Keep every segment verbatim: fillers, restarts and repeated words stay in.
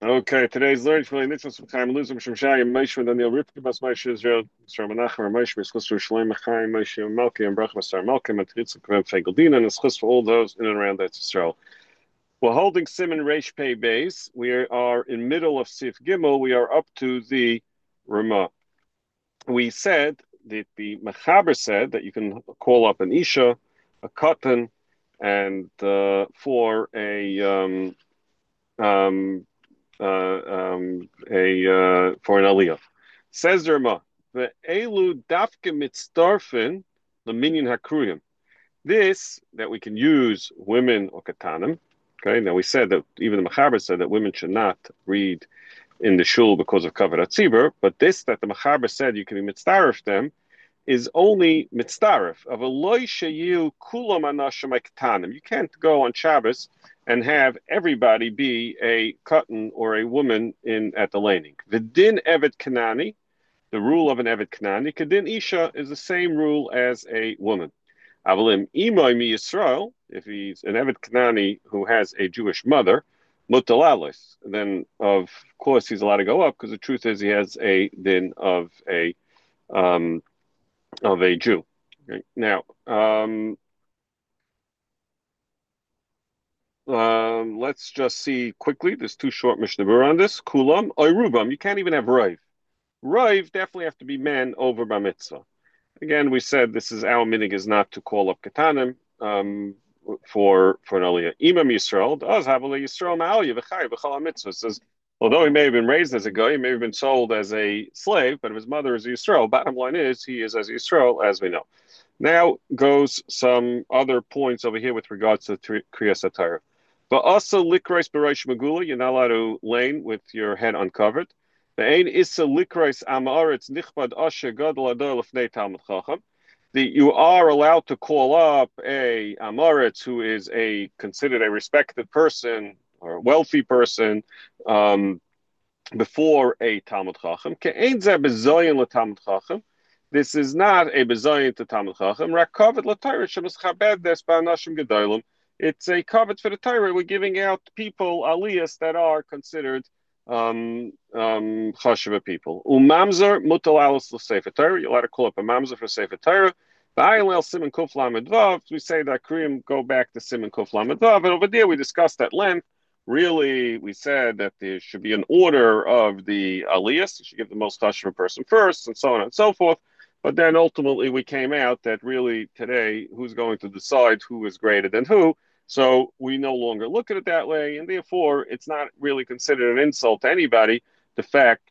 Okay, today's learning from the Nitzvah from Chaim Luzim Shem Shai Moshe and Daniel Ripke Bas Moshe Israel Sar Menachem Moshe Mischus for Shloim Chaim Moshe Malki and Brach Masar Malki and Tritzuk Kven Fegeldina and Mischus for all those in and around that Israel. We're holding Simon Reish Pei Beis. We are in middle of Sif Gimel. We are up to the Ramah. We said that the Mechaber said that you can call up an Isha, a Katan, and uh, for a um, um, uh, um, a uh, for an aliyah. Says the Rama, the elu dafke mitzdarfin leminyan hakruyim. This that we can use women or katanim. Okay, now we said that even the Mechaber said that women should not read in the shul because of kavod atzibur, but this that the Mechaber said you can be mitzdarif them is only mitzdarif of a loy sheyu kulam anashim katanim. You can't go on Shabbos and have everybody be a katan or a woman in at the laning. The din evet kanani, the rule of an evet kanani, kadin isha is the same rule as a woman. Avalim imay mi Yisrael, if he's an evet kanani who has a Jewish mother, mutalalis, then of course he's allowed to go up because the truth is he has a din of a um, of a Jew. Okay. Now, um, Um, let's just see quickly. There's two short Mishnah Berurah on this. Kulam, Oirubam. You can't even have Rive. Rive definitely have to be men over Bar Mitzvah. Again, we said this is our minig is not to call up Katanim um, for for an Aliyah. Imam Yisrael does have a Yisrael Ma'aliyah v'chay v'chal mitzvah. Says although he may have been raised as a guy, he may have been sold as a slave, but if his mother is a Yisrael, bottom line is he is as a Yisrael as we know. Now goes some other points over here with regards to Kriyas HaTorah. But also likrais b'rosh megula, you're not allowed to lane with your head uncovered. The ain issa likrais amaretz nichbad asher gadol adol lefnei talmid chacham. The you are allowed to call up a amaretz who is a considered a respected person or a wealthy person um, before a talmid chacham. Ke'ein zeh bezoyin letalmid chacham. This is not a bezoyin to talmid chacham. Rakavet l'Torah shemischabed des ba'anashim gedolim. It's a covet for the Torah. We're giving out people aliyas that are considered um um chashuva people. Umamzer mutal alis l'sefer Torah. You're allowed to call up a mamzer for sefer Torah. Ba'ayel simon kuf lamed vav. We say that Kriyim go back to simon kuf lamed vav. And over there we discussed at length. Really, we said that there should be an order of the aliyas. You should give the most chashuva person first, and so on and so forth. But then ultimately we came out that really today, who's going to decide who is greater than who? So we no longer look at it that way, and therefore it's not really considered an insult to anybody, the fact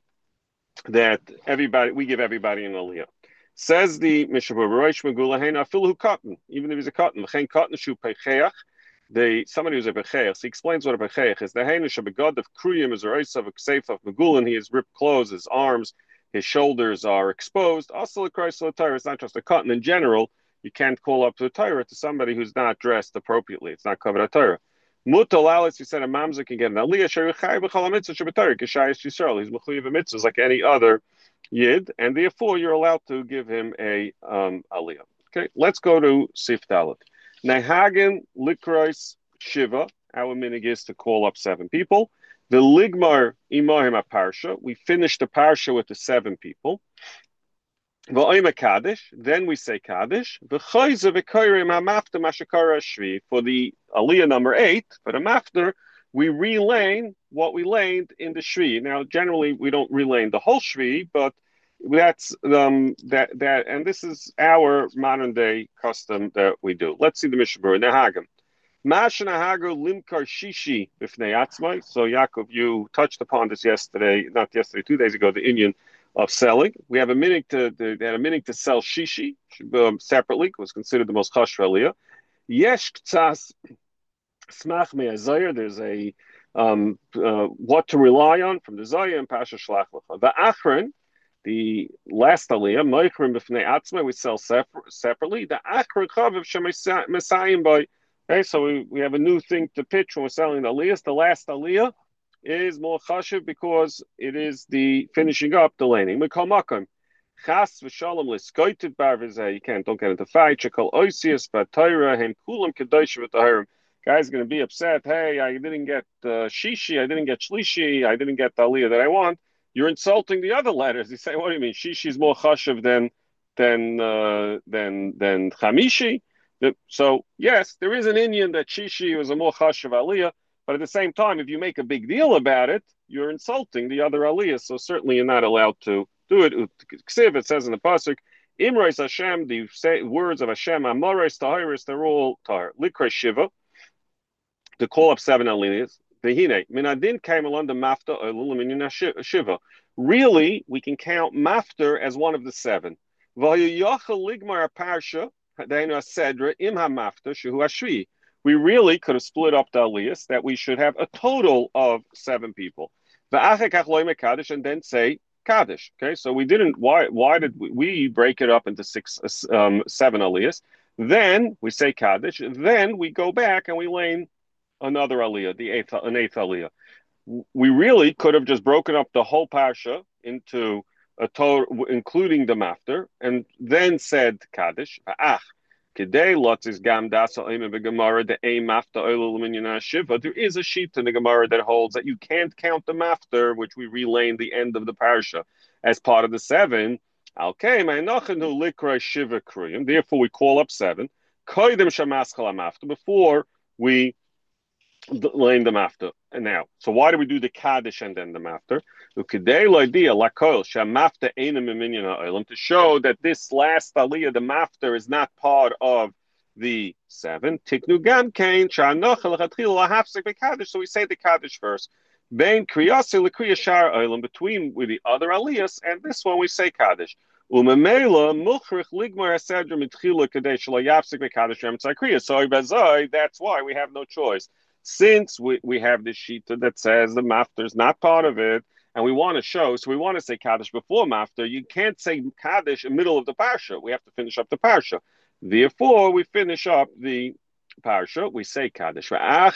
that everybody we give everybody an aliyah. Says the Mishnah Berurah, Megula Heina Afilu Cotton, even if he's a cotton, Chen Cotton Shu Pecheach, the somebody who's a Pecheach. So he explains what a Pecheach is. The Heina Shabagad of Kriyim is a race of a Kseif of Megulin, he has ripped clothes, his arms, his shoulders are exposed. Also, the Christ of the Torah is not just a cotton in general. You can't call up to the Torah to somebody who's not dressed appropriately. It's not covered at Torah. Mutal Alice, you said a mamzer can get an aliyah. Sherichai b'chol mitzvah shabbatorah k'shayis yisrael. He's mechuyev mitzvahs like any other yid, and therefore you're allowed to give him a um, aliyah. Okay, let's go to Sif Dalet. Nehagen likrois shiva. Our minig is to call up seven people. The ligmar imahim a parsha. We finish the parsha with the seven people. V'oima Kaddish, then we say Kaddish. V'chayze v'koyrim ha'mafter mashakara shvi. For the aliyah number eight, for the mafter, we relane what we laned in the shvi. Now, generally, we don't relane the whole shvi, but that's um that that, and this is our modern day custom that we do. Let's see the Mishnah Berurah. Nehagim. Masha nahago limkar shishi b'fnei atzmai. So, Yaakov, you touched upon this yesterday, not yesterday, two days ago, the Indian of selling. We have a minute to, to they had a minute to sell shishi um, separately. It was considered the most chashuv aliyah. Yesh k'tzas smach me'azayir. There's a um, uh, what to rely on from the Zayah and Pasha Shlach Lecha. The Achron, the last aliyah, Moichrim b'fnei atzma, we sell separ- separately. The Achron chaviv she'mesayim by. Okay, so we, we have a new thing to pitch when we're selling the aliyahs. The last aliyah is more chashuv because it is the finishing up the laning. Mikol makom, chas v'shalom l'skoitiv bar v'zeh. You can't don't get into fight. Shekol oisius b'Torah hem kulam kedosh v'tahirim. Guy's going to be upset. Hey, I didn't get uh, Shishi, I didn't get Shlishi, I didn't get the Aliyah that I want. You're insulting the other letters. You say, what do you mean? Shishi is more chashuv than than uh, than than Chamishi. So yes, there is an Indian that Shishi was a more chashuv Aliyah, but at the same time, if you make a big deal about it, you're insulting the other Aliyah. So certainly you're not allowed to do it. It says in the pasuk, Imrais Hashem, the say, words of Hashem, Amorais Tahiris, they're all Tahir. Likra Shiva, to call up seven aliyahs. Vehine, Minadin came along the Mafta or Shiva. Really, we can count Mafter as one of the seven. Ligmar Parsha, Sedra, Imha Mafta, Shuhu Ashri. We really could have split up the aliyahs that we should have a total of seven people. And then say Kaddish. Okay, so we didn't. Why? Why did we, we break it up into six, um, seven aliyahs? Then we say Kaddish. Then we go back and we lane another aliyah, the eighth, an eighth aliyah. We really could have just broken up the whole parsha into a total, including the mafter, and then said Kaddish. Ach, Kedei lotzis gam dasa oime v'gemara the ein mafta oil luminyan shiva. There is a sheet in the Gemara that holds that you can't count the mafter, which we relay the end of the parsha, as part of the seven. Okay, ma'anachenu likra shiva kriyim. Therefore, we call up seven. Koydem shamaschal mafta before we lane them after. And now, so why do we do the Kaddish and then them after? To show that this last aliyah, the mafter, is not part of the seven. So we say the Kaddish first. Between with the other aliyahs and this one we say Kaddish. So that's why we have no choice. Since we, we have this shita that says the mafter is not part of it, and we want to show, so we want to say Kaddish before mafter, you can't say Kaddish in the middle of the parsha. We have to finish up the parsha. Therefore, we finish up the parsha, we say Kaddish.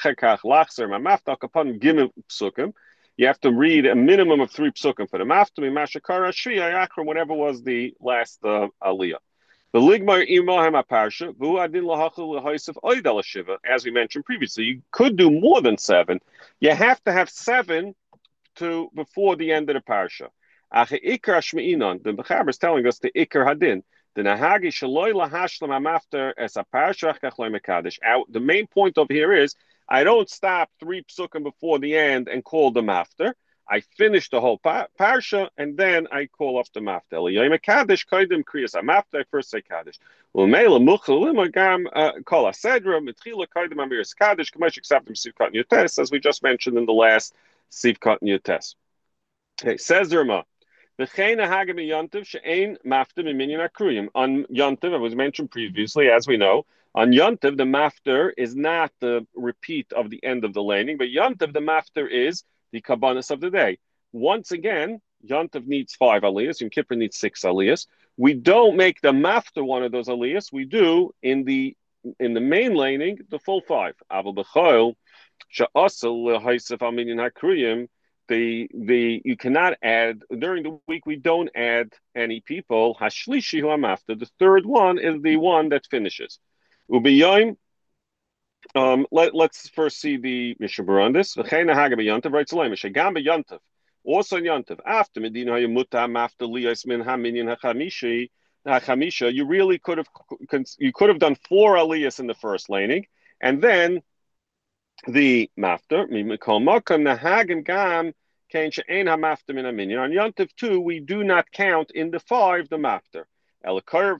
You have to read a minimum of three psukim for the mafter, whatever was the last uh, aliyah. The ligmar imahem aparsha vu adin lahachal lehaisef oidel shiva. As we mentioned previously, you could do more than seven. You have to have seven to before the end of the parsha. Ache ikar shmeinon. The Mechaber is telling us the ikar hadin. The nahagi shaloi lahashlam amafter es a parsha chachloi mekadesh. The main point of here is I don't stop three psukim before the end and call them after. I finish the whole par- parsha and then I call off the maftel. Yom Kaddish kaidem kriyas amaftel. I first say Kaddish. U'meila muchalim agam kol asedra mitchila kaidem amiris Kaddish k'mesh acceptem sivkat niyutes, as we just mentioned in the last sivkat niyutes. Okay, says the Rama. V'chein hagam yontiv she'ein maftem iminyan akruyim. On yontiv, it was mentioned previously, as we know. On Yontiv, the mafter is not the repeat of the end of the laning, but Yontiv, the mafter is the kabbanis of the day. Once again, Yontiv needs five aliyahs, Yom Kippur needs six aliyahs. We don't make the mafter one of those aliyahs. We do in the in the main laning the full five. Aval b'choil she'asel lehaisef al minyan hakruyim. The the you cannot add during the week. We don't add any people. Hashlishi hu amafter. The third one is the one that finishes. Ubiyim. Um, let, let's first see the Mishabur on this. Writes Yontav. Also in Yontav. After Medina Yamutam, after Liyas Min Haminian Hachamishi, Hachamisha, you really could have you could have done four aliyahs in the first laning, and then the mafter, Mimikol Makam, Nahagim Gam, Kain She'en HaMafter Min Haminian. On Yontav two, we do not count in the five the mafter. We read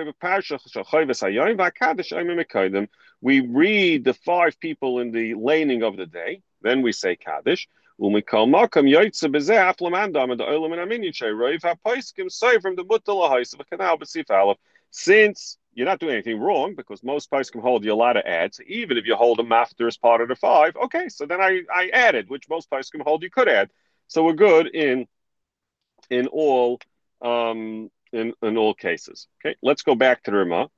the five people in the laning of the day, then we say Kaddish. Since you're not doing anything wrong, because most poskim hold you allowed to add, so even if you hold a mafter as part of the five, okay, so then I, I added, which most poskim hold you could add. So we're good in in all um In, in all cases. Okay, let's go back to the Rama.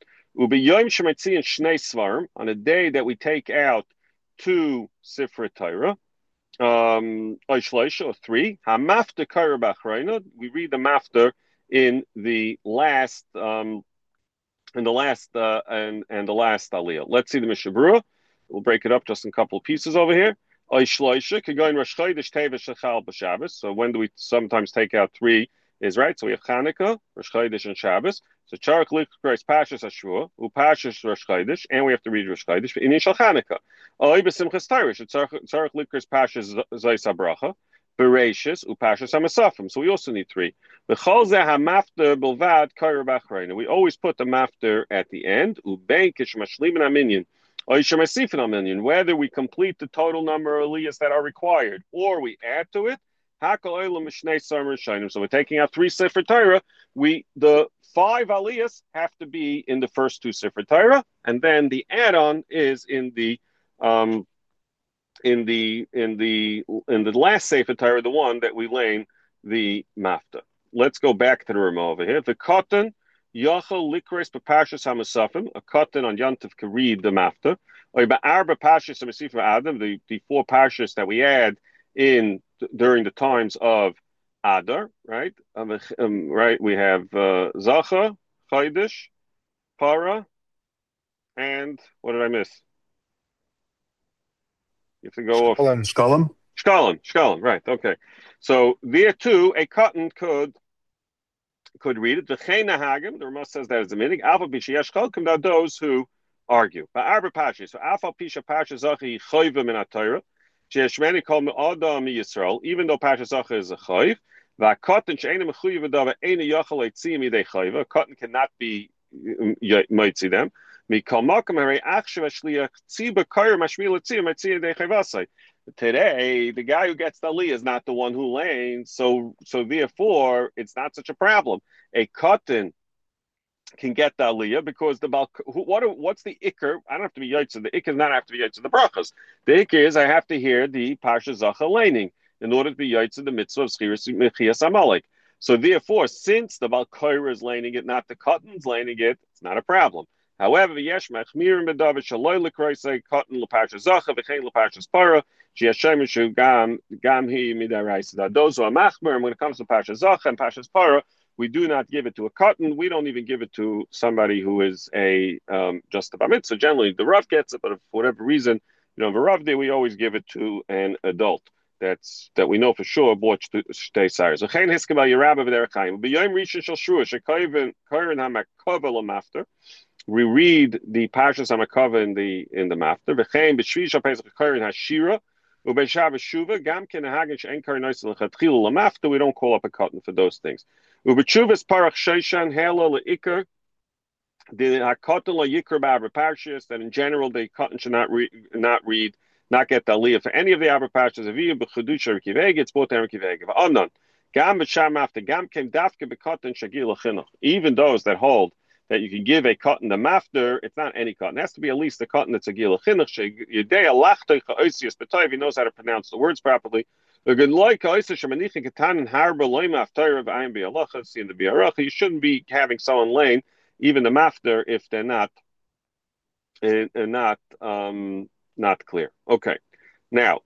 On a day that we take out two Sifra Torah, um, or three, we read the Mafter in the last, um, in the last, uh, and, and the last Aliyah. Let's see the Mishabura. We'll break it up just in a couple of pieces over here. Oy shloisha could go in Rosh Chodesh Teves Shechal b'Shabbos. So when do we sometimes take out three? Is right. So we have Chanukah, Rosh Chodesh, and Shabbos. So Charach Likros Pashas Ashua, Upashas Rosh Chodesh, and we have to read Rosh Chodesh in Ishal Chanukah. Oy b'Simchas Torah, Charach Likros Pashas Zayis Habracha, Bereshis, Upashas Hamasafim. So we also need three. V'chol zeh hamafter bilvad kair b'achrein. We always put the mafter at the end. Ubein kish mashlimin aminyan. Whether we complete the total number of aliyahs that are required or we add to it, so we're taking out three Sefer Torah. We the five aliyahs have to be in the first two Sefer Torah, and then the add-on is in the um, in the in the in the last Sefer Torah, the one that we lane the mafta. Let's go back to the Rama over here. The cotton. Yachal likres b'parshas hamasafim. A cotton on Yantiv can read the mafta. Or ba'arba parshas hamasifim Adam. The the four parshas that we add in during the times of Adar, right? Um, um, right. We have uh, Zacha, Chaydish, Para, and what did I miss? You have to go off. Shkalim. Shkalim. Shkalim. Right. Okay. So there too, a cotton could. could read it. The Hagim, the Rama says that is the meaning. Alpha Pisha Yeshchalkim, there are those who argue. But Arba Pashi, so Alpha Pisha Pasha Zachi Chayvim in Atayra, Sheshmeni called me Adam Yisrael, even though Pasha Zacha is a Chayv, that cotton Shaina Mechuyev Dava Aina Yachal Eitzim Idei Chayva, cotton cannot be might see them. Mikal Makam Hare Achshav Shliach Tziba Kair Mashmil Tzim Eitzim Idei Chayvasai. Today, the guy who gets the aliyah is not the one who lanes, so so therefore it's not such a problem. A cotton can get the aliyah because the balk. What what's the ikr? I don't have to be yaitz. The ikr does not have to be yaitz the brachas. The ikr is I have to hear the parsha zacha laning in order to be yaitz the mitzvah of schiras mechias amalek. So therefore, since the balkoira is laning it, not the cotton's laning it, it's not a problem. However, yesh machmir medav shaloi lekroisei cotton leparsha zacha v'chein leparsha spara. Those who are machmir, and when it comes to Pasha Zacha and Pasha Spara, we do not give it to a cotton. We don't even give it to somebody who is a um, just a bar mitzvah. Generally, the Rav gets it, but for whatever reason, you know, the Rav day, we always give it to an adult. That's that we know for sure bought stay sires. We read the Parshas Hamakava in the in the Mafter. V'chein b'shvisha Pesach Kairin Hashira. We don't call up a cotton for those things. The that in general the cotton should not read, not read, not get the aliyah for any of the Abba Parshas. It's both even those that hold that you can give a cotton the mafter, it's not any cotton. It has to be at least a cotton that's a gila chinuch. He knows how to pronounce the words properly. You shouldn't be having someone laying, even the mafter, if they're not, uh, not, um, not clear. Okay, now.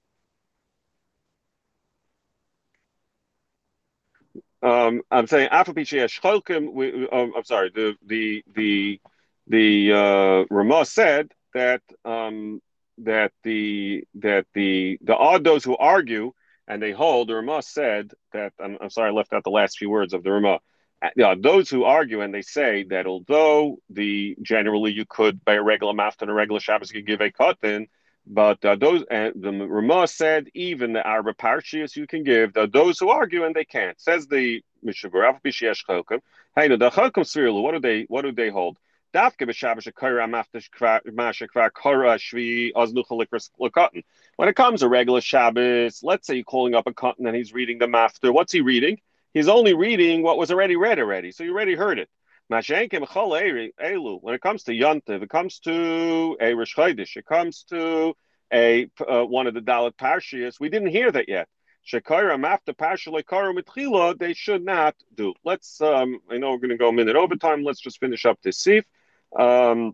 Um, I'm saying Alpha Pichesh Cholkim. Um, I'm sorry. The the the the uh, Ramah said that um, that the that the the odd those who argue and they hold. The Ramah said that. I'm, I'm sorry, I left out the last few words of the Ramah. Yeah, those who argue and they say that although the generally you could by a regular mafta and a regular Shabbos you could give a cotton. But uh, those and the Ramah said even the Arba Parshias you can give. There are those who argue and they can't. Says the Mishabur Alpha Bishesh Cholkim. Hey, no, the Cholkim Srilu. What do they? What do they hold? Dafke b'Shabbos Shekara Maftesh Masha Kvar Kora Shvi Aznuchalikras Cotton. When it comes to regular Shabbos, let's say you're calling up a cotton and he's reading the Mafter. What's he reading? He's only reading what was already read already. So you already heard it. When it comes to Yontiv, it comes to a Rosh Chodesh, it comes to a uh, one of the Dalit Parshias, we didn't hear that yet. Shekara after Parsha Lekara Mitchila, they should not do. Let's, um, I know we're going to go a minute overtime. Let's just finish up this Sif. Um,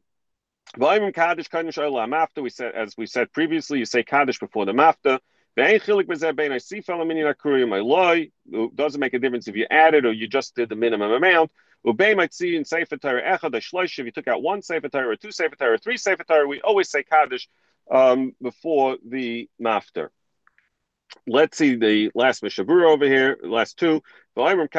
after we said, as we said previously, you say Kaddish before the Mafta. It doesn't make a difference if you add it or you just did the minimum amount. Ubei might see in Sefer Torah Echad, a Shlosh, if you took out one Sefer Torah, or two Sefer Torah, or three Sefer Torah, we always say Kaddish um, before the Mafter. Let's see the last Mishabura over here, last two. The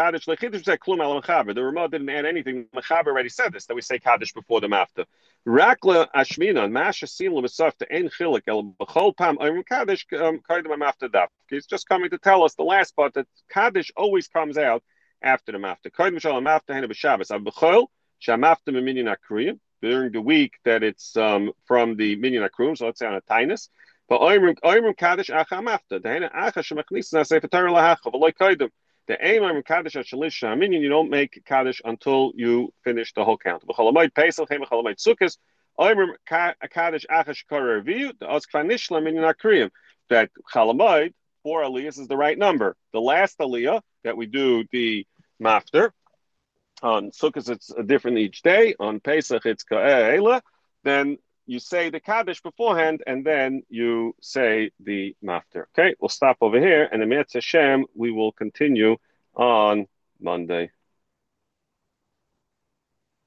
Ramah didn't add anything. Mechaber already said this, that we say Kaddish before the Mafta. Rakla Ashmina, Masha Sim Lemasafta, En Chilik, El Bechol Pam, Imrim Kaddish, Kaidam Mafta Daf. He's just coming to tell us the last part that Kaddish always comes out after the Mafta. Kaidam Shal Mafta Hena B'Shabbos, Av Bechol, Shamafta Minyan Akriyim, during the week that it's um, from the Minyan Akriyim, so let's say on a Tainus. But Oimrim Kaddish Acha Mafta. The Hena Acha Shemachnisna Sefer Torah Lahacha V'Loi Kaidam. The aim Oimrim Kaddish at Shalish Shaminyan. You don't make Kaddish until you finish the whole count. B'Cholamayit Pesach Hem B'Cholamayit Sukkos. Oimrim Kaddish Acha Shekar Reviu. The Oskvan Nishla Minyan Akriyim. That Chalamayit four aliyahs is the right number. The last aliyah that we do the Mafter on Sukkos it's different each day. On Pesach it's Ka'ela. Then you say the Kaddish beforehand, and then you say the Mafter. Okay, we'll stop over here, and in Mitzvah Hashem, we will continue on Monday.